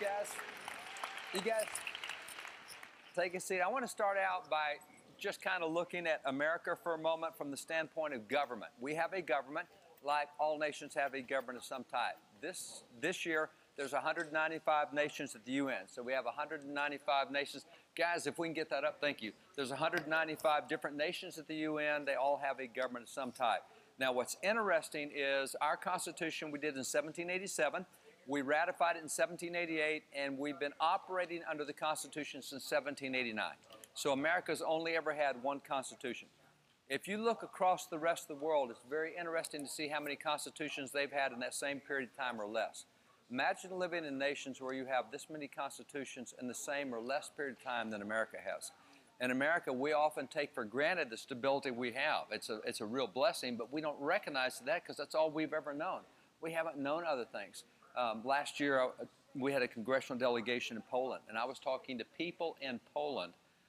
You guys, take a seat. I want to start out by just kind of looking at America for a moment from the standpoint of government. We have a government, like all nations have a government of some type. This year, there's 195 nations at the UN, so we have 195 nations. Guys, if we can get that up, thank you. There's 195 different nations at the UN. They all have a government of some type. Now, what's interesting is our Constitution we did in 1787. We ratified it in 1788, and we've been operating under the Constitution since 1789. So America's only ever had one Constitution. If you look across the rest of the world, it's very interesting to see how many constitutions they've had in that same period of time or less. Imagine living in nations where you have this many constitutions in the same or less period of time than America has. In America, we often take for granted the stability we have. It's a real blessing, but we don't recognize that because that's all we've ever known. We haven't known other things. Last year, we had a congressional delegation in Poland, and I was talking to people in Poland,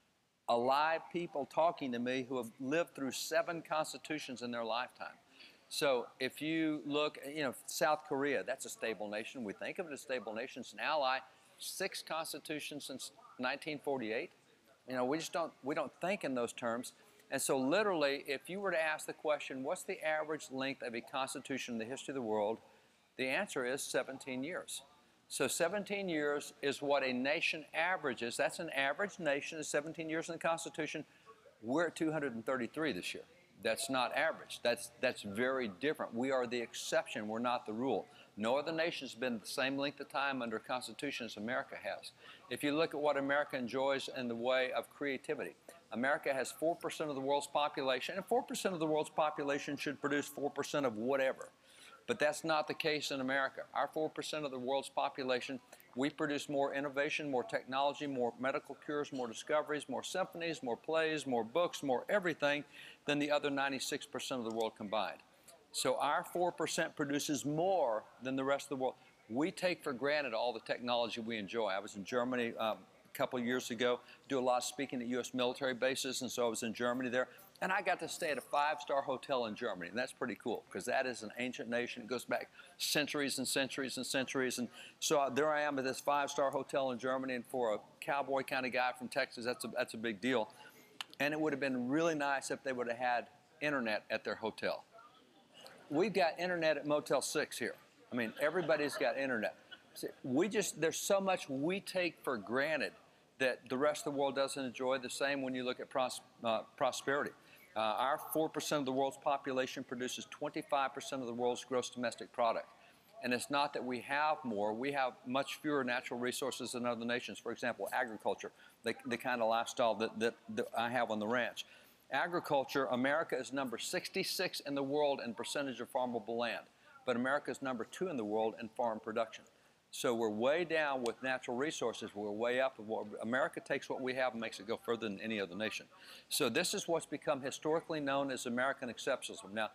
alive people talking to me who have lived through 7 constitutions in their lifetime. So if you look, South Korea, that's a stable nation. We think of it as a stable nation. It's an ally. 6 constitutions since 1948. We don't think in those terms. And so literally, if you were to ask the question, what's the average length of a constitution in the history of the world? The answer is 17 years. So 17 years is what a nation averages. That's an average nation is 17 years in the Constitution. We're at 233 this year. That's not average. That's very different. We are the exception. We're not the rule. No other nation has been the same length of time under a Constitution as America has. If you look at what America enjoys in the way of creativity, America has 4% of the world's population, and 4% of the world's population should produce 4% of whatever. But that's not the case in America. Our 4% of the world's population, we produce more innovation, more technology, more medical cures, more discoveries, more symphonies, more plays, more books, more everything than the other 96% of the world combined. So our 4% produces more than the rest of the world. We take for granted all the technology we enjoy. I was in Germany a couple of years ago, do a lot of speaking at U.S. military bases, and so I was in Germany there. And I got to stay at a 5-star hotel in Germany, and that's pretty cool because that is an ancient nation. It goes back centuries and centuries and centuries. And so there I am at this 5-star hotel in Germany, and for a cowboy kind of guy from Texas, that's a big deal. And it would have been really nice if they would have had internet at their hotel. We've got internet at Motel 6 here. I mean, everybody's got internet. There's so much we take for granted that the rest of the world doesn't enjoy. The same when you look at prosperity. Our 4% of the world's population produces 25% of the world's gross domestic product. And it's not that we have more. We have much fewer natural resources than other nations. For example, agriculture, the kind of lifestyle that I have on the ranch. Agriculture, America is number 66 in the world in percentage of farmable land. But America is number 2 in the world in farm production. So we're way down with natural resources. We're way up. America takes what we have and makes it go further than any other nation. So this is what's become historically known as American exceptionalism. Now,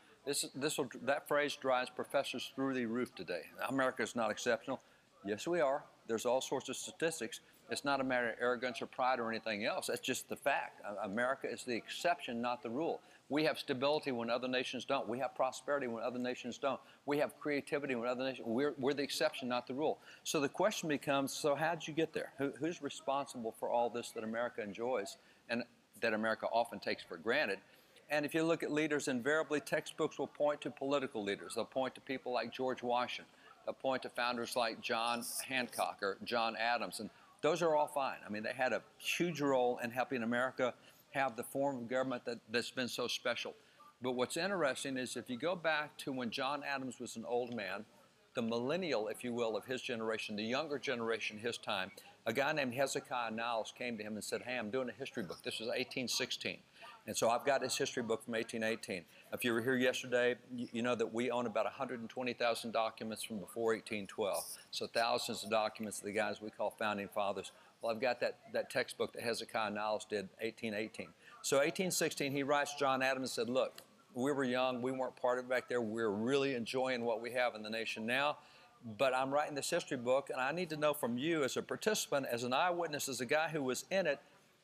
that phrase drives professors through the roof today. America is not exceptional. Yes, we are. There's all sorts of statistics. It's not a matter of arrogance or pride or anything else. That's just the fact. America is the exception, not the rule. We have stability when other nations don't. We have prosperity when other nations don't. We have creativity when other nations. We're the exception, not the rule. So the question becomes, so how did you get there? Who's responsible for all this that America enjoys and that America often takes for granted? And if you look at leaders, invariably textbooks will point to political leaders. They'll point to people like George Washington. They'll point to founders like John Hancock or John Adams. And those are all fine. I mean, they had a huge role in helping America have the form of government that's been so special. But what's interesting is if you go back to when John Adams was an old man, the millennial, if you will, of his generation, the younger generation his time, a guy named Hezekiah Niles came to him and said, hey, I'm doing a history book. This was 1816. And so I've got his history book from 1818. If you were here yesterday, you know that we own about 120,000 documents from before 1812. So thousands of documents of the guys we call founding fathers. Well, I've got that textbook that Hezekiah Niles did, 1818. So 1816, he writes John Adams and said, look, we were young. We weren't part of it back there. We're really enjoying what we have in the nation now. But I'm writing this history book, and I need to know from you as a participant, as an eyewitness, as a guy who was in it,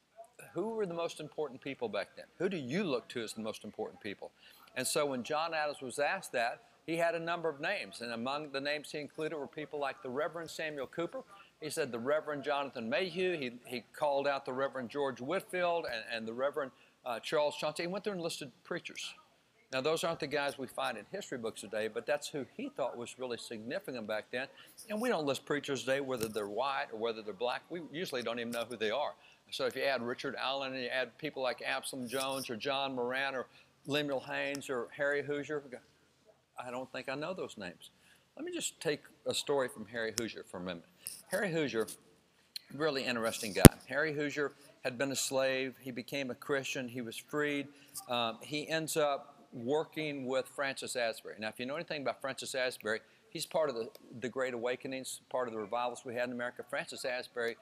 who were the most important people back then? Who do you look to as the most important people? And so when John Adams was asked that, he had a number of names. And among the names he included were people like the Reverend Samuel Cooper. He said the Reverend Jonathan Mayhew. He called out the Reverend George Whitfield and the Reverend Charles Chauncey. He went through and listed preachers. Now, those aren't the guys we find in history books today, but that's who he thought was really significant back then. And we don't list preachers today, whether they're white or whether they're black. We usually don't even know who they are. So if you add Richard Allen and you add people like Absalom Jones or John Moran or Lemuel Haynes or Harry Hoosier, I don't think I know those names. Let me just take a story from Harry Hoosier for a minute. Harry Hoosier, really interesting guy. Harry Hoosier had been a slave. He became a Christian. He was freed. He ends up working with Francis Asbury. Now, if you know anything about Francis Asbury, he's part of the Great Awakenings, part of the revivals we had in America. Francis Asbury,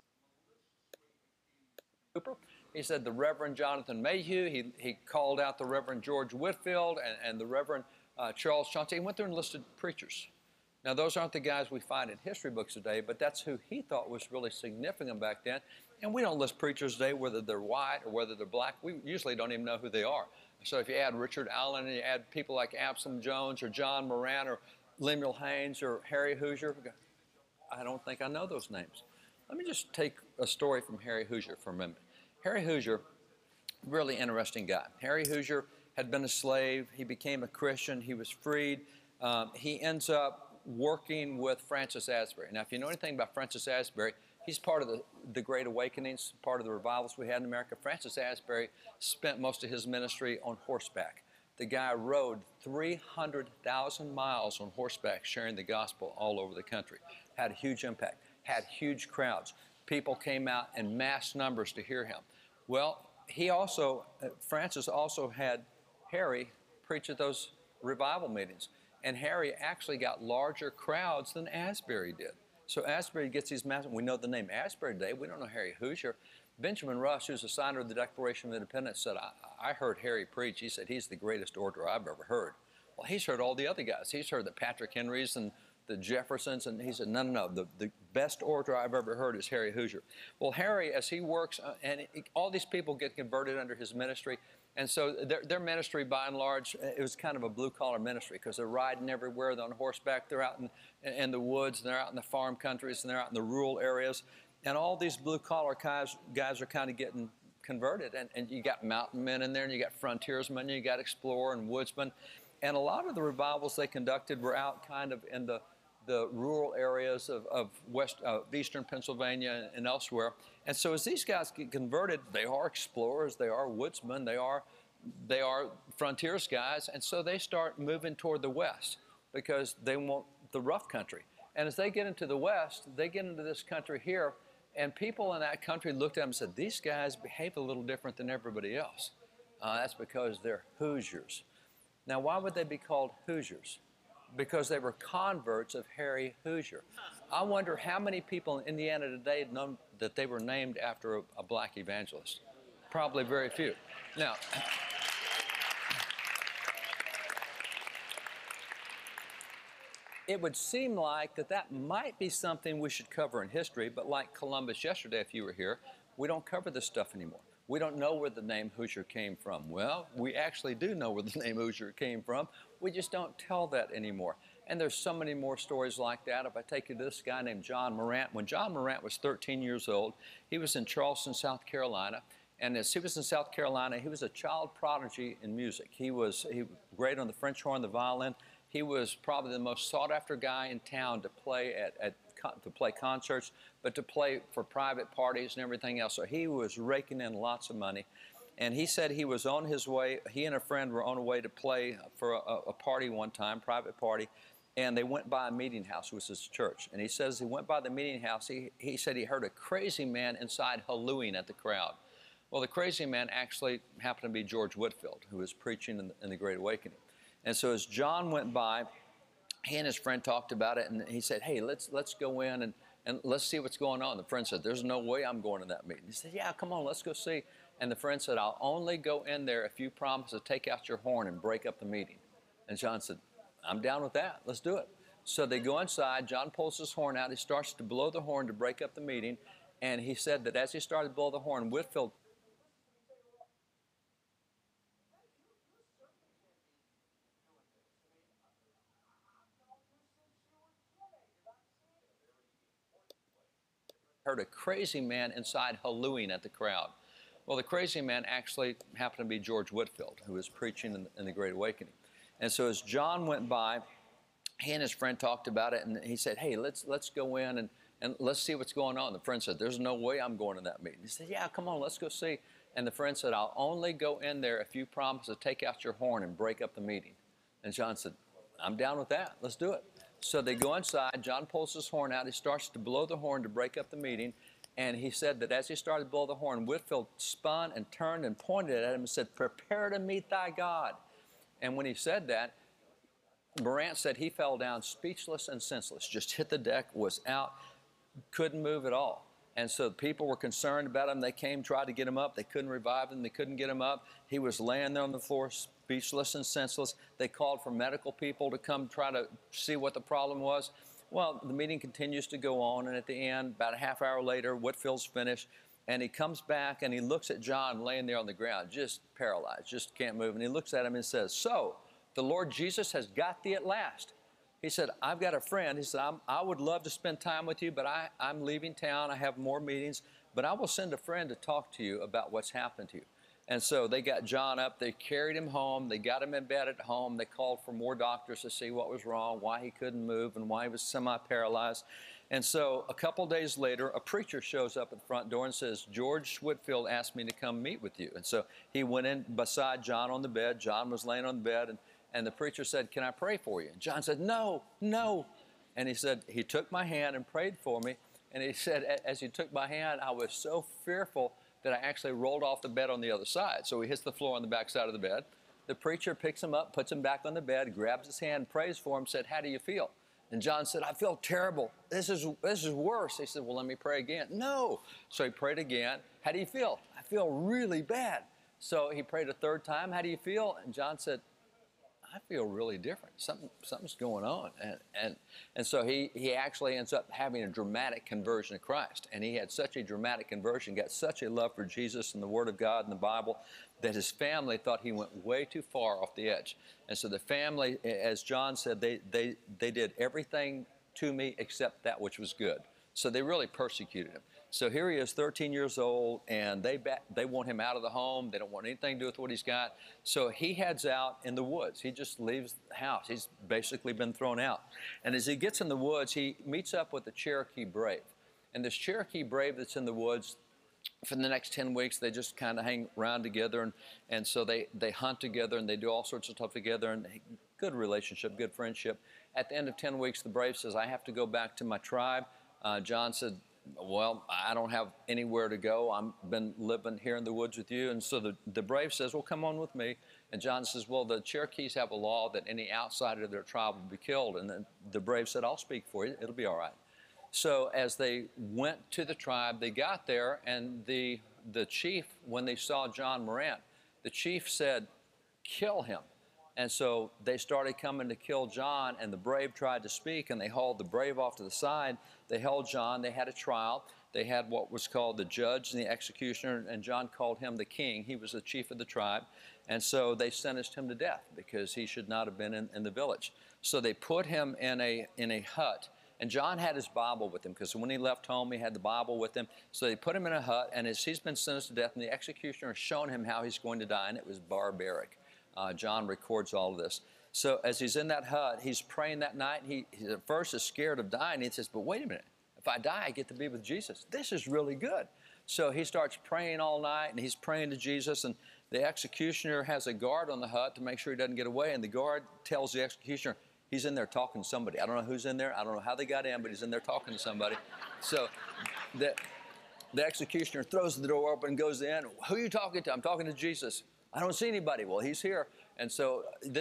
he said the Reverend Jonathan Mayhew. He called out the Reverend George Whitfield and the Reverend Charles Chauncey. He went through and listed preachers. Now, those aren't the guys we find in history books today, but that's who he thought was really significant back then. And we don't list preachers today, whether they're white or whether they're black. We usually don't even know who they are. So if you add Richard Allen and you add people like Absalom Jones or John Moran or Lemuel Haynes or Harry Hoosier, I don't think I know those names. Let me just take a story from Harry Hoosier for a minute. Harry Hoosier, really interesting guy. Harry Hoosier had been a slave. He became a Christian. He was freed. He ends up working with Francis Asbury. Now, if you know anything about Francis Asbury, he's part of the Great Awakenings, part of the revivals we had in America. Francis Asbury spent most of his ministry on horseback. The guy rode 300,000 miles on horseback sharing the gospel all over the country. Had a huge impact, had huge crowds. People came out in mass numbers to hear him. Well, Francis also had Harry preach at those revival meetings. And Harry actually got larger crowds than Asbury did. So Asbury gets these massive, we know the name Asbury today, we don't know Harry Hoosier. Benjamin Rush, who's a signer of the Declaration of Independence, said, I heard Harry preach. He said, he's the greatest orator I've ever heard. Well, he's heard all the other guys. He's heard the Patrick Henrys and the Jeffersons, and he said, no, the best orator I've ever heard is Harry Hoosier. Well, Harry, as he works, all these people get converted under his ministry, and so their ministry, by and large, it was kind of a blue-collar ministry because they're riding everywhere. They're on horseback. They're out in the woods, and they're out in the farm countries, and they're out in the rural areas. And all these blue-collar guys are kind of getting converted. And you got mountain men in there, and you got frontiersmen, and you got explorer and woodsmen. And a lot of the revivals they conducted were out kind of in the rural areas of eastern Pennsylvania and elsewhere. And so as these guys get converted, they are explorers, they are woodsmen, they are frontiers guys, and so they start moving toward the west because they want the rough country. And as they get into the west, they get into this country here, and people in that country looked at them and said, these guys behave a little different than everybody else. That's because they're Hoosiers. Now, why would they be called Hoosiers? Because they were converts of Harry Hoosier. I wonder how many people in Indiana today know that they were named after a black evangelist. Probably very few. Now, it would seem like that might be something we should cover in history, but like Columbus yesterday, if you were here, we don't cover this stuff anymore. We don't know where the name Hoosier came from. Well, we actually do know where the name Hoosier came from. We just don't tell that anymore. And there's so many more stories like that. If I take you to this guy named John Morant, when John Morant was 13 years old, he was in Charleston, South Carolina. And as he was in South Carolina, he was a child prodigy in music. He was great on the French horn, the violin. He was probably the most sought-after guy in town to play to play concerts, but to play for private parties and everything else. So he was raking in lots of money. And he said he was on his way, he and a friend were on a way to play for a party one time, private party, and they went by a meeting house, which was his church. And he says he went by the meeting house, he said he heard a crazy man inside hallooing at the crowd. Well, the crazy man actually happened to be George Whitfield, who was preaching in the Great Awakening. And so as John went by, he and his friend talked about it, and he said, hey, let's go in and let's see what's going on. The friend said, there's no way I'm going to that meeting. He said, yeah, come on, let's go see. And the friend said, I'll only go in there if you promise to take out your horn and break up the meeting. And John said, I'm down with that. Let's do it. So they go inside. John pulls his horn out. He starts to blow the horn to break up the meeting. And he said that as he started to blow the horn, Whitfield heard a crazy man inside hallooing at the crowd. Well, the crazy man actually happened to be George Whitefield, who was preaching in the Great Awakening. And so as John went by, he and his friend talked about it, and he said, hey, let's go in and let's see what's going on. The friend said, there's no way I'm going to that meeting. He said, yeah, come on, let's go see. And the friend said, I'll only go in there if you promise to take out your horn and break up the meeting. And John said, I'm down with that. Let's do it. So they go inside. John pulls his horn out. He starts to blow the horn to break up the meeting. And he said that as he started to blow the horn, Whitefield spun and turned and pointed at him and said, prepare to meet thy God. And when he said that, Marant said he fell down speechless and senseless, just hit the deck, was out, couldn't move at all. And so people were concerned about him. They came, tried to get him up. They couldn't revive him. They couldn't get him up. He was laying there on the floor, speechless and senseless. They called for medical people to come try to see what the problem was. Well, the meeting continues to go on, and at the end, about a half hour later, Whitefield's finished, and he comes back and he looks at John laying there on the ground, just paralyzed, just can't move. And he looks at him and says, so, the Lord Jesus has got thee at last. He said, I've got a friend. He said, I would love to spend time with you, but I'm leaving town. I have more meetings, but I will send a friend to talk to you about what's happened to you. And so they got John up. They carried him home. They got him in bed at home. They called for more doctors to see what was wrong, why he couldn't move, and why he was semi-paralyzed. And so a couple days later, a preacher shows up at the front door and says, George Whitefield asked me to come meet with you. And so he went in beside John on the bed. John was laying on the bed, and the preacher said, can I pray for you? And John said, no, no. And he said, he took my hand and prayed for me. And he said, as he took my hand, I was so fearful that I actually rolled off the bed on the other side. So he hits the floor on the back side of the bed. The preacher picks him up, puts him back on the bed, grabs his hand, prays for him, said, how do you feel? And John said, I feel terrible. This is worse. He said, well, let me pray again. No. So he prayed again. How do you feel? I feel really bad. So he prayed a third time. How do you feel? And John said, I feel really different. Something's going on. And so he actually ends up having a dramatic conversion to Christ. And he had such a dramatic conversion, got such a love for Jesus and the Word of God and the Bible, that his family thought he went way too far off the edge. And so the family, as John said, they did everything to me except that which was good. So they really persecuted him. So here he is, 13 years old, and they want him out of the home. They don't want anything to do with what he's got. So he heads out in the woods. He just leaves the house. He's basically been thrown out. And as he gets in the woods, he meets up with a Cherokee Brave. And this Cherokee Brave that's in the woods, for the next 10 weeks, they just kind of hang around together. And so they hunt together, and they do all sorts of stuff together. And good relationship, good friendship. At the end of 10 weeks, the Brave says, I have to go back to my tribe. John said, well, I don't have anywhere to go. I've been living here in the woods with you. And so the Brave says, well, come on with me. And John says, well, the Cherokees have a law that any outsider of their tribe will be killed. And then the Brave said, I'll speak for you. It'll be all right. So as they went to the tribe, they got there, and the chief, when they saw John Marant, the chief said, kill him. And so they started coming to kill John, and the Brave tried to speak, and they hauled the Brave off to the side. They held John. They had a trial. They had what was called the judge and the executioner, and John called him the king. He was the chief of the tribe. And so they sentenced him to death because he should not have been in the village. So they put him in a hut. And John had his Bible with him because when he left home, he had the Bible with him. So they put him in a hut, and as he's been sentenced to death, and the executioner has shown him how he's going to die, and it was barbaric. John records all of this. So as he's in that hut, he's praying that night. He at first is scared of dying. He says, but wait a minute. If I die, I get to be with Jesus. This is really good. So he starts praying all night, and he's praying to Jesus, and the executioner has a guard on the hut to make sure he doesn't get away, and the guard tells the executioner, he's in there talking to somebody. I don't know who's in there. I don't know how they got in, but he's in there talking to somebody. So the executioner throws the door open and goes in. Who are you talking to? I'm talking to Jesus. I don't see anybody. Well, he's here. And so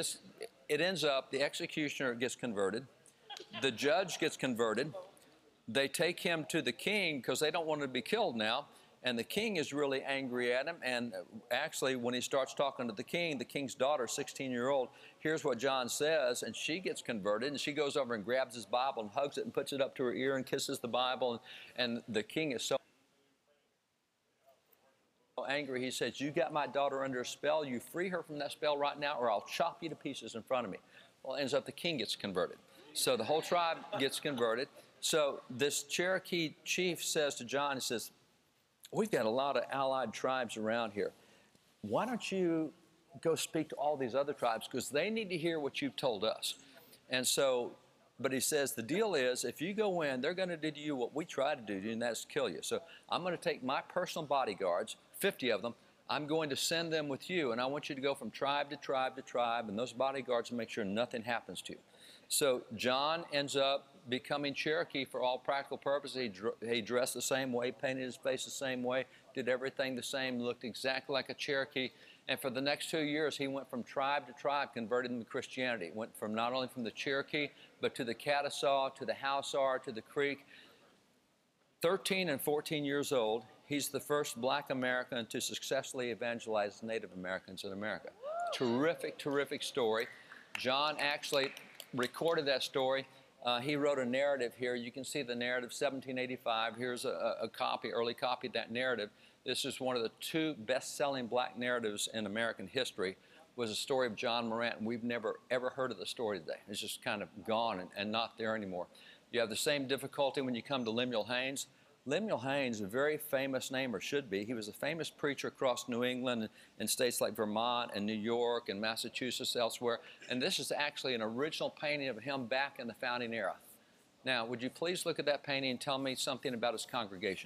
it ends up, the executioner gets converted. The judge gets converted. They take him to the king because they don't want him to be killed now. And the king is really angry at him. And actually, when he starts talking to the king's daughter, 16-year-old, here's what John says. And she gets converted. And she goes over and grabs his Bible and hugs it and puts it up to her ear and kisses the Bible. And the king is so angry, he says, you got my daughter under a spell. You free her from that spell right now, or I'll chop you to pieces in front of me. Well, it ends up the king gets converted. So the whole tribe gets converted. So this Cherokee chief says to John, he says, we've got a lot of allied tribes around here. Why don't you go speak to all these other tribes, because they need to hear what you've told us. And so, but he says, the deal is, if you go in, they're going to do to you what we try to do to you, and that's kill you. So I'm going to take my personal bodyguards, 50 of them, I'm going to send them with you, and I want you to go from tribe to tribe to tribe, and those bodyguards will make sure nothing happens to you. So John ends up becoming Cherokee for all practical purposes. He dressed the same way, painted his face the same way, did everything the same, looked exactly like a Cherokee. And for the next 2 years, he went from tribe to tribe, converted them to Christianity. Went from not only from the Cherokee, but to the Catawba, to the Hausar, to the Creek. 13 and 14 years old, he's the first black American to successfully evangelize Native Americans in America. Terrific, terrific story. John actually recorded that story. He wrote a narrative here. You can see the narrative, 1785. Here's a copy, early copy of that narrative. This is one of the 2 best-selling black narratives in American history, was a story of John Morant, and we've never, ever heard of the story today. It's just kind of gone and not there anymore. You have the same difficulty when you come to Lemuel Haynes. Lemuel Haynes, a very famous name, or should be. He was a famous preacher across New England and states like Vermont and New York and Massachusetts, elsewhere. And this is actually an original painting of him back in the founding era. Now, would you please look at that painting and tell me something about his congregation?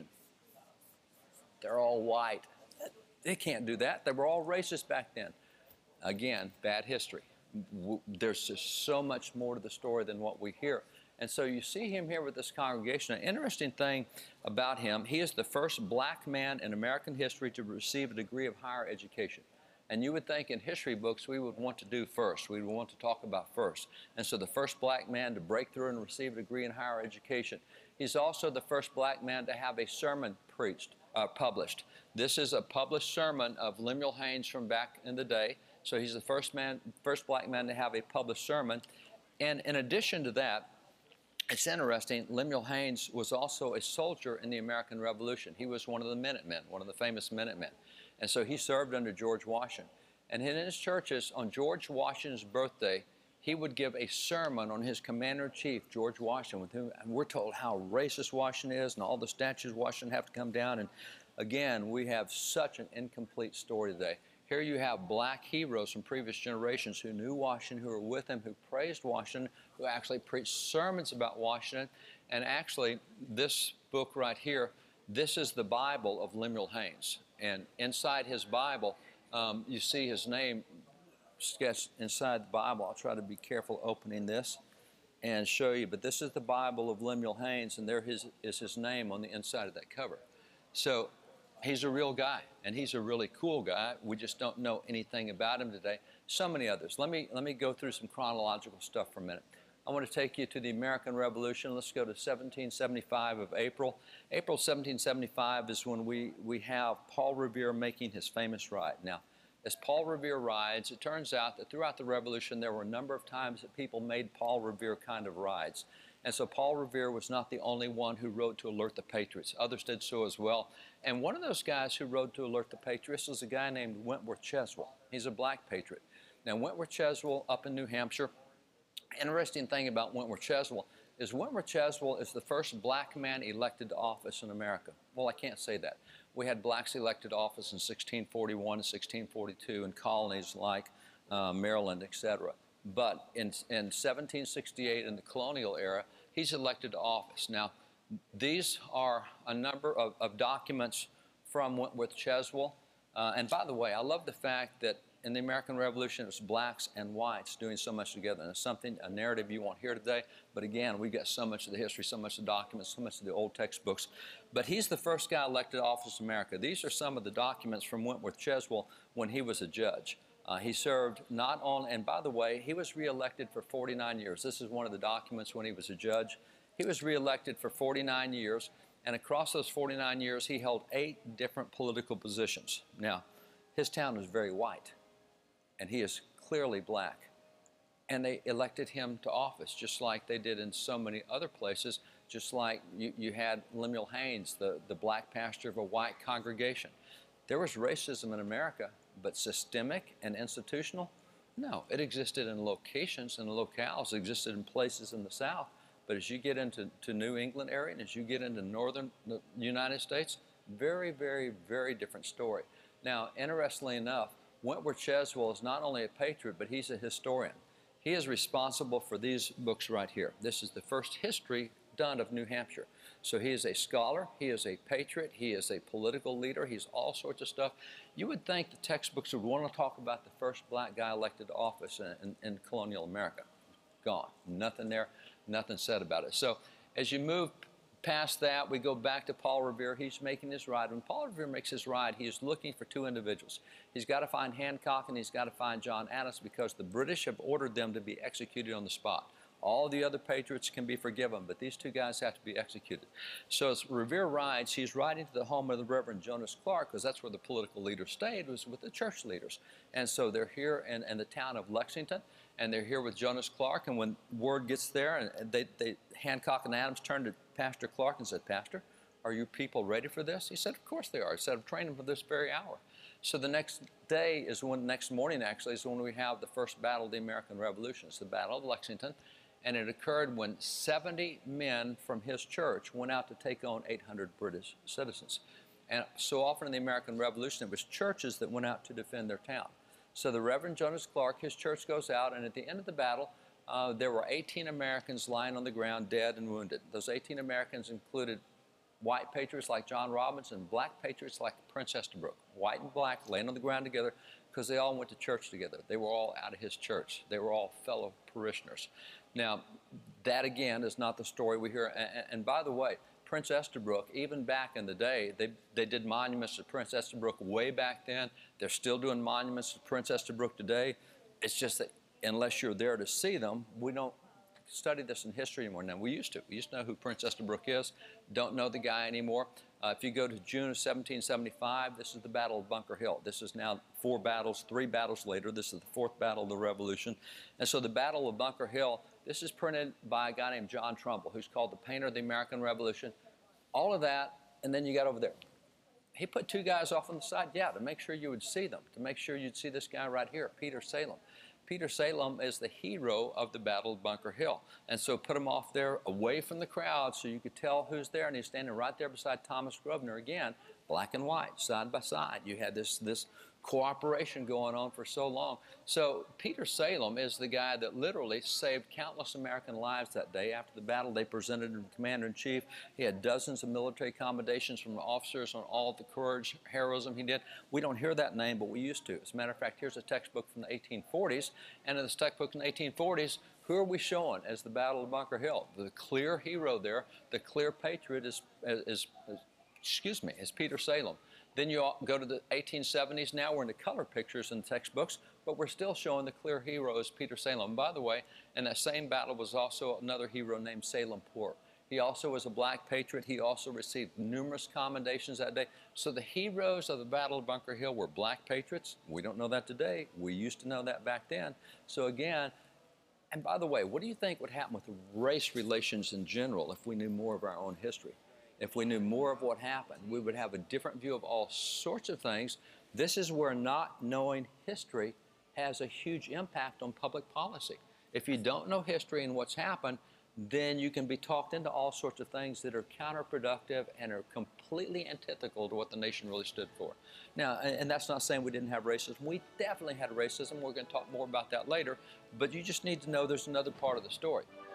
They're all white. They can't do that. They were all racist back then. Again, bad history. There's just so much more to the story than what we hear. And so you see him here with this congregation. An interesting thing about him, he is the first black man in American history to receive a degree of higher education. And you would think in history books we would want to do first. We would want to talk about first. And so the first black man to break through and receive a degree in higher education. He's also the first black man to have a sermon published. This is a published sermon of Lemuel Haynes from back in the day. So he's the first black man to have a published sermon. And in addition to that, it's interesting, Lemuel Haynes was also a soldier in the American Revolution. He was one of the Minutemen, one of the famous Minutemen. And so he served under George Washington. And in his churches, on George Washington's birthday, he would give a sermon on his commander-in-chief, George Washington, with whom we're told how racist Washington is and all the statues of Washington have to come down. And again, we have such an incomplete story today. Here you have black heroes from previous generations who knew Washington, who were with him, who praised Washington, who actually preached sermons about Washington. And actually, this book right here, this is the Bible of Lemuel Haynes. And inside his Bible, you see his name sketched inside the Bible. I'll try to be careful opening this and show you. But this is the Bible of Lemuel Haynes, and there is his name on the inside of that cover. So he's a real guy, and he's a really cool guy. We just don't know anything about him today. So many others. Let me go through some chronological stuff for a minute. I want to take you to the American Revolution. Let's go to 1775 of April. April 1775 is when we have Paul Revere making his famous ride. Now, as Paul Revere rides, it turns out that throughout the Revolution, there were a number of times that people made Paul Revere kind of rides. And so Paul Revere was not the only one who rode to alert the Patriots. Others did so as well. And one of those guys who rode to alert the Patriots was a guy named Wentworth Cheswell. He's a black patriot. Now, Wentworth Cheswell up in New Hampshire. Interesting thing about Wentworth Cheswell is the first black man elected to office in America. Well, I can't say that. We had blacks elected to office in 1641 and 1642 in colonies like Maryland, etc. But in 1768, in the colonial era, he's elected to office. Now, these are a number of documents from Wentworth Cheswell. And by the way, I love the fact that in the American Revolution, it was blacks and whites doing so much together. And it's a narrative you won't hear today. But again, we got so much of the history, so much of the documents, so much of the old textbooks. But he's the first guy elected to office in America. These are some of the documents from Wentworth Cheswell when he was a judge. He served not only, and by the way, he was reelected for 49 years. This is one of the documents when he was a judge. He was reelected for 49 years, and across those 49 years, he held 8 different political positions. Now, his town was very white, and he is clearly black. And they elected him to office, just like they did in so many other places, just like you had Lemuel Haynes, the black pastor of a white congregation. There was racism in America, but systemic and institutional, No, it existed in locations and locales, it existed in places in the South. But as you get into New England area and as you get into northern United States, very, very, very different story. Now, interestingly enough, Wentworth Cheswell is not only a patriot, but he's a historian. He is responsible for these books right here. This is the first history done of New Hampshire. So he is a scholar, he is a patriot, he is a political leader, he's all sorts of stuff. You would think the textbooks would want to talk about the first black guy elected to office in colonial America. Gone. Nothing there, nothing said about it. So as you move past that, we go back to Paul Revere. He's making his ride. When Paul Revere makes his ride, he is looking for two individuals. He's got to find Hancock and he's got to find John Adams because the British have ordered them to be executed on the spot. All the other patriots can be forgiven, but these two guys have to be executed. So as Revere rides, he's riding to the home of the Reverend Jonas Clark, because that's where the political leaders stayed, was with the church leaders. And so they're here in the town of Lexington, and they're here with Jonas Clark. And when word gets there, and Hancock and Adams turned to Pastor Clark and said, "Pastor, are you people ready for this?" He said, "Of course they are." He said, "I've trained them for this very hour." So the next day is when, next morning actually, is when we have the first battle of the American Revolution. It's the Battle of Lexington. And it occurred when 70 men from his church went out to take on 800 British citizens. And so often in the American Revolution, it was churches that went out to defend their town. So the Reverend Jonas Clark, his church goes out, and at the end of the battle, there were 18 Americans lying on the ground, dead and wounded. Those 18 Americans included white patriots like John Robinson, black patriots like Prince Estabrook. White and black laying on the ground together because they all went to church together. They were all out of his church. They were all fellow parishioners. Now, that again is not the story we hear. And by the way, Prince Estabrook, even back in the day, they did monuments to Prince Estabrook way back then. They're still doing monuments to Prince Estabrook today. It's just that unless you're there to see them, we don't study this in history anymore. Now, we used to. We used to know who Prince Estabrook is. Don't know the guy anymore. If you go to June of 1775, this is the Battle of Bunker Hill. This is now 4 battles, 3 battles later. This is the 4th battle of the Revolution. And so the Battle of Bunker Hill, this is printed by a guy named John Trumbull, who's called the painter of the American Revolution. All of that, and then you got over there. He put 2 guys off on the side, yeah, to make sure you would see them, to make sure you'd see this guy right here, Peter Salem. Peter Salem is the hero of the Battle of Bunker Hill. And so put him off there away from the crowd so you could tell who's there. And he's standing right there beside Thomas Grosvenor again, black and white, side by side. You had this cooperation going on for so long. So Peter Salem is the guy that literally saved countless American lives that day. After the battle, they presented him to Commander-in-Chief. He had dozens of military commendations from officers on all the courage, heroism he did. We don't hear that name, but we used to. As a matter of fact, here's a textbook from the 1840s. And in this textbook from the 1840s, who are we showing as the Battle of Bunker Hill? The clear hero there, the clear patriot is Peter Salem. Then you go to the 1870s. Now we're into color pictures in textbooks, but we're still showing the clear hero as Peter Salem. By the way, in that same battle was also another hero named Salem Poor. He also was a black patriot. He also received numerous commendations that day. So the heroes of the Battle of Bunker Hill were black patriots. We don't know that today. We used to know that back then. So again, and by the way, what do you think would happen with race relations in general if we knew more of our own history? If we knew more of what happened, we would have a different view of all sorts of things. This is where not knowing history has a huge impact on public policy. If you don't know history and what's happened, then you can be talked into all sorts of things that are counterproductive and are completely antithetical to what the nation really stood for. Now, and that's not saying we didn't have racism. We definitely had racism. We're going to talk more about that later. But you just need to know there's another part of the story.